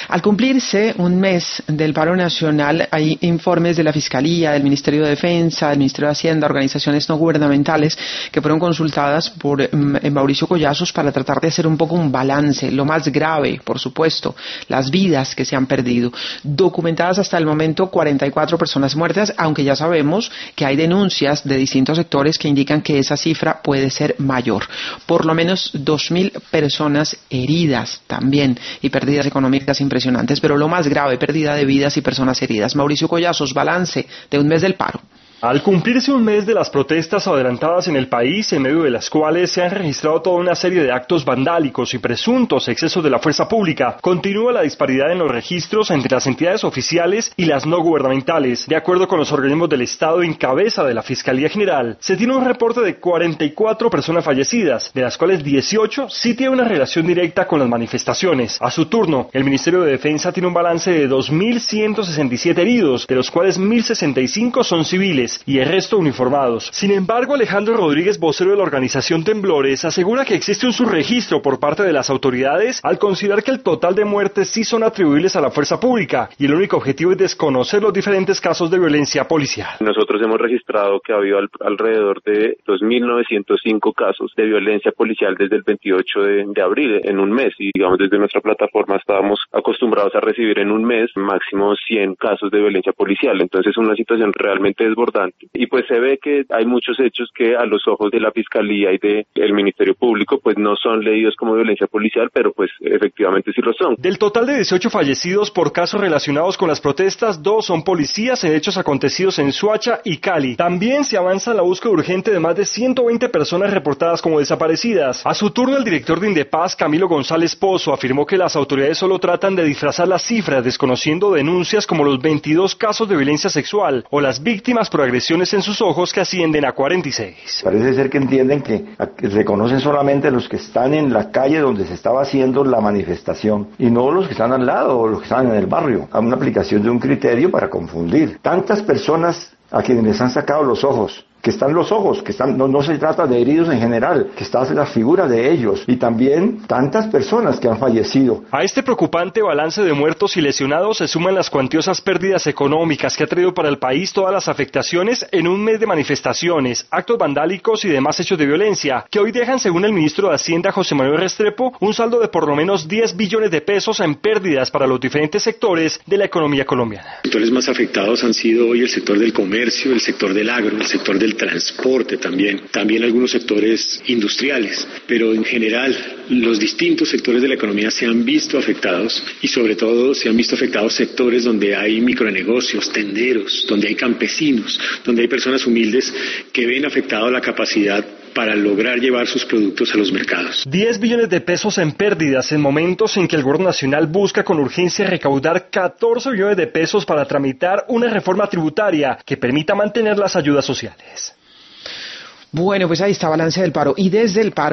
Al cumplirse un mes del paro nacional, hay informes de la Fiscalía, del Ministerio de Defensa, del Ministerio de Hacienda, organizaciones no gubernamentales que fueron consultadas por Mauricio Collazos para tratar de hacer un poco un balance. Lo más grave, por supuesto, las vidas que se han perdido. Documentadas hasta el momento 44 personas muertas, aunque ya sabemos que hay denuncias de distintos sectores que indican que esa cifra puede ser mayor. Por lo menos 2.000 personas heridas también y pérdidas económicas impresionantes, pero lo más grave, pérdida de vidas y personas heridas. Mauricio Collazos, balance de un mes del paro. Al cumplirse un mes de las protestas adelantadas en el país, en medio de las cuales se han registrado toda una serie de actos vandálicos y presuntos excesos de la fuerza pública, continúa la disparidad en los registros entre las entidades oficiales y las no gubernamentales. De acuerdo con los organismos del Estado en cabeza de la Fiscalía General, se tiene un reporte de 44 personas fallecidas, de las cuales 18 sí tienen una relación directa con las manifestaciones. A su turno, el Ministerio de Defensa tiene un balance de 2.167 heridos, de los cuales 1.065 son civiles y el resto uniformados. Sin embargo, Alejandro Rodríguez, vocero de la organización Temblores, asegura que existe un subregistro por parte de las autoridades al considerar que el total de muertes sí son atribuibles a la fuerza pública y el único objetivo es desconocer los diferentes casos de violencia policial. Nosotros hemos registrado que ha habido alrededor de 2.905 casos de violencia policial desde el 28 de abril, en un mes, y digamos desde nuestra plataforma estábamos acostumbrados a recibir en un mes máximo 100 casos de violencia policial. Entonces es una situación realmente desbordante. Y pues se ve que hay muchos hechos que a los ojos de la Fiscalía y del Ministerio Público pues no son leídos como violencia policial, pero pues efectivamente sí lo son. Del total de 18 fallecidos por casos relacionados con las protestas, 2 son policías en hechos acontecidos en Soacha y Cali. También se avanza en la búsqueda urgente de más de 120 personas reportadas como desaparecidas. A su turno, el director de Indepaz, Camilo González Pozo, afirmó que las autoridades solo tratan de disfrazar las cifras, desconociendo denuncias como los 22 casos de violencia sexual o las víctimas por agresiones en sus ojos que ascienden a 46. Parece ser que entienden que reconocen solamente los que están en la calle donde se estaba haciendo la manifestación y no los que están al lado o los que están en el barrio. Hay una aplicación de un criterio para confundir. Tantas personas a quienes les han sacado los ojos, que están los ojos, que están, no se trata de heridos en general, que está la figura de ellos y también tantas personas que han fallecido. A este preocupante balance de muertos y lesionados se suman las cuantiosas pérdidas económicas que ha traído para el país todas las afectaciones en un mes de manifestaciones, actos vandálicos y demás hechos de violencia, que hoy dejan, según el ministro de Hacienda, José Manuel Restrepo, un saldo de por lo menos 10 billones de pesos en pérdidas para los diferentes sectores de la economía colombiana. Los sectores más afectados han sido hoy el sector del comercio, el sector del agro, el sector del transporte también algunos sectores industriales, pero en general los distintos sectores de la economía se han visto afectados y sobre todo se han visto afectados sectores donde hay micronegocios, tenderos, donde hay campesinos, donde hay personas humildes que ven afectada la capacidad para lograr llevar sus productos a los mercados. 10 billones de pesos en pérdidas en momentos en que el gobierno nacional busca con urgencia recaudar 14 billones de pesos para tramitar una reforma tributaria que permita mantener las ayudas sociales. Bueno, pues ahí está balance del paro. Y desde el paro